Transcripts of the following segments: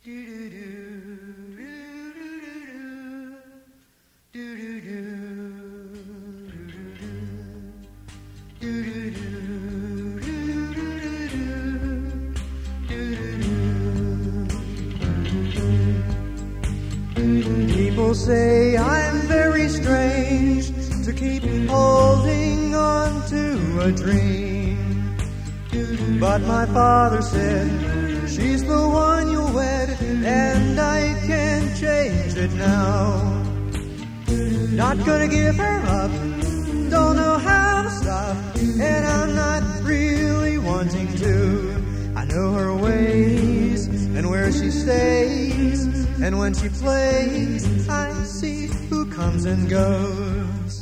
People say I'm very strange to keep holding on to a dream, but my father said she's the one you'll wed, and I can't change it now. Not gonna give her up, don't know how to stop, and I'm not really wanting to. I know her ways and where she stays, and when she plays, I see who comes and goes.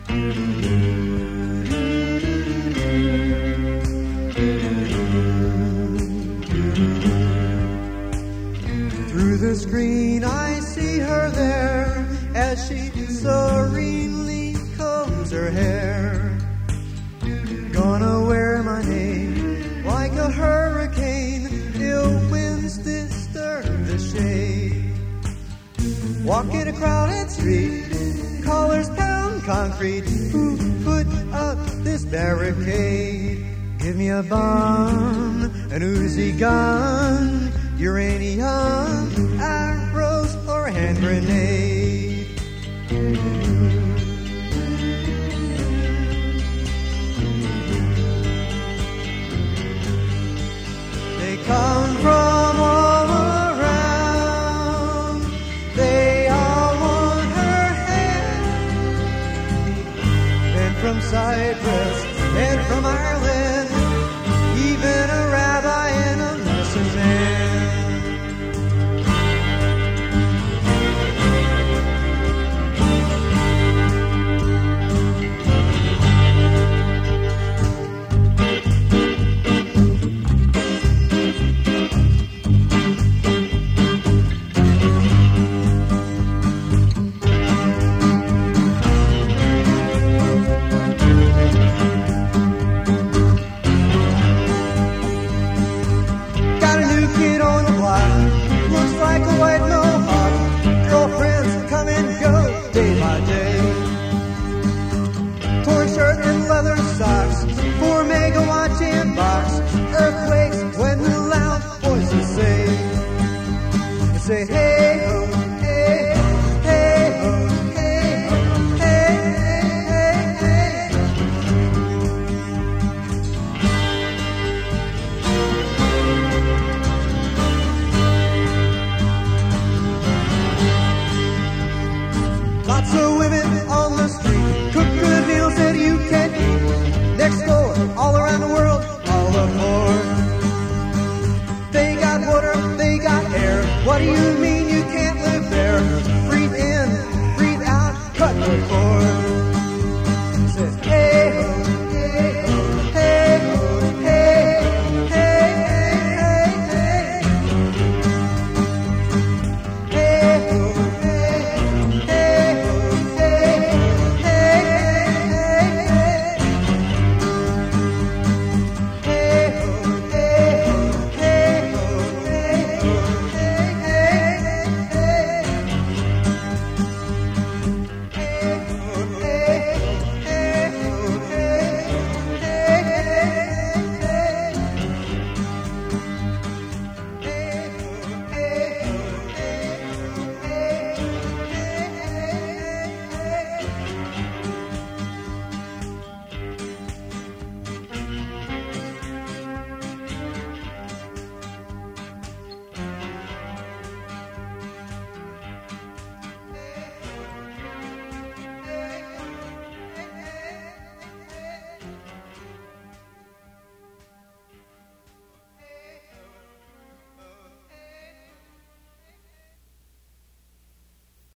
Through the screen I see her there as she serenely combs her hair. Gonna wear my name like a hurricane, ill winds disturb the shade. Walking a crowded street, collars pound concrete. Who put up this barricade? Give me a bomb, an Uzi gun, uranium, arrows, or a hand grenade. They come from all around. They all want her hand. And from Cyprus and from Ireland, even a rabbi and a medicine man. Say hey ho, hey, hey ho, hey ho, hey, hey, hey, hey. Lots of women on the street cook good meals that you can't eat. Next door, all around the world, all aboard. They got water, they got air. What do you mean